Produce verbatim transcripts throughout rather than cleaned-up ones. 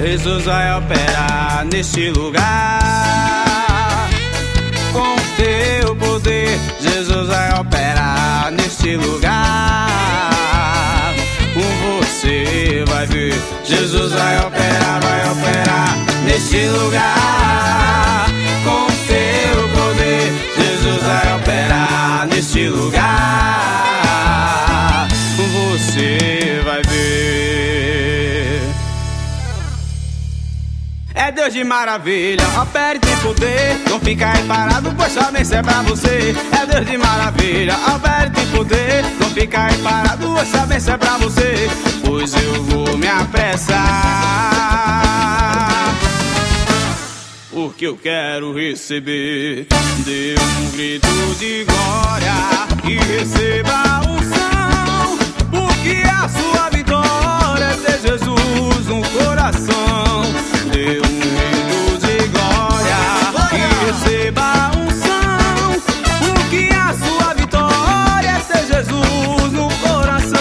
Jesus vai operar neste lugar. Com teu poder, Jesus vai operar neste lugar. Você vai ver, Jesus vai operar, vai operar neste lugar. Com teu poder, Jesus vai operar neste lugar. Você vai ver. É Deus de maravilha, opere tem poder. Não fica aí parado, pois somente é pra você. É Deus de maravilha, opere tem poder. Não fica aí parado, pois somente é pra você. Pois eu vou me apressar, porque eu quero receber. Dê um grito de glória e receba a unção, porque a sua vitória é ter Jesus no coração. Dê um grito de glória e receba a unção, porque a sua vitória é ter Jesus no coração.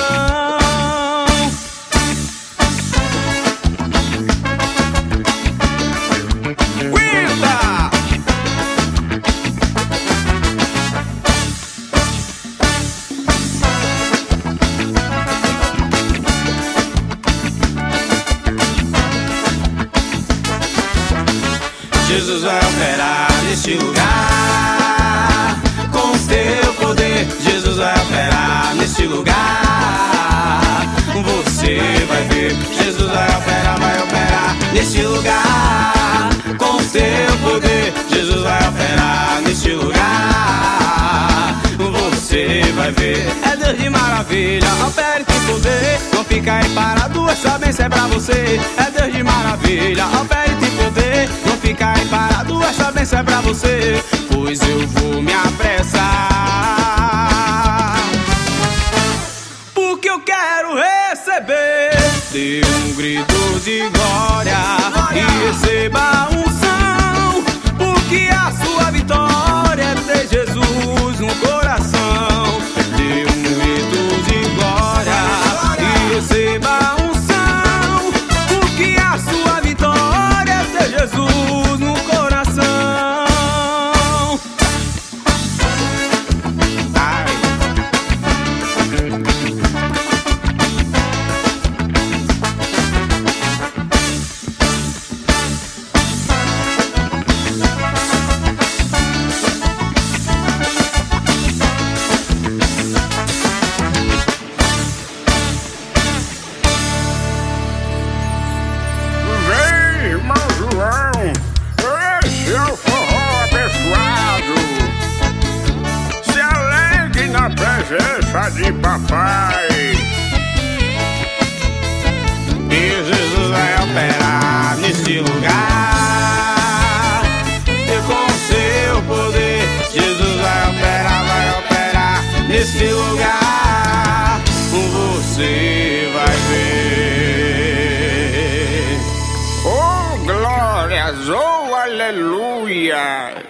Jesus vai operar neste lugar. Com teu poder, Jesus vai operar neste lugar. Você vai ver, Jesus vai operar, vai operar neste lugar. Com teu poder, Jesus vai operar neste lugar. Você vai ver, é Deus de maravilha, opere tem poder. Não fica aí parado, essa bênção é pra você. É Deus de maravilha, opere tem poder. Não fica aí parado, essa bênção é pra você. Pois eu vou me apressar, porque eu quero receber. Dê um grito de glória e receba a unção, porque a sua vitória é ter Jesus no coração. Dê um grito de glória e receba a unção, porque a sua vitória é ter Jesus no coração. Ai. Esse é o forró abençoado. Se alegre na presença de papai. E Jesus vai operar neste lugar. E com seu poder, Jesus vai operar, vai operar neste lugar. Você vai ver. Oh, glórias, oh, aleluia.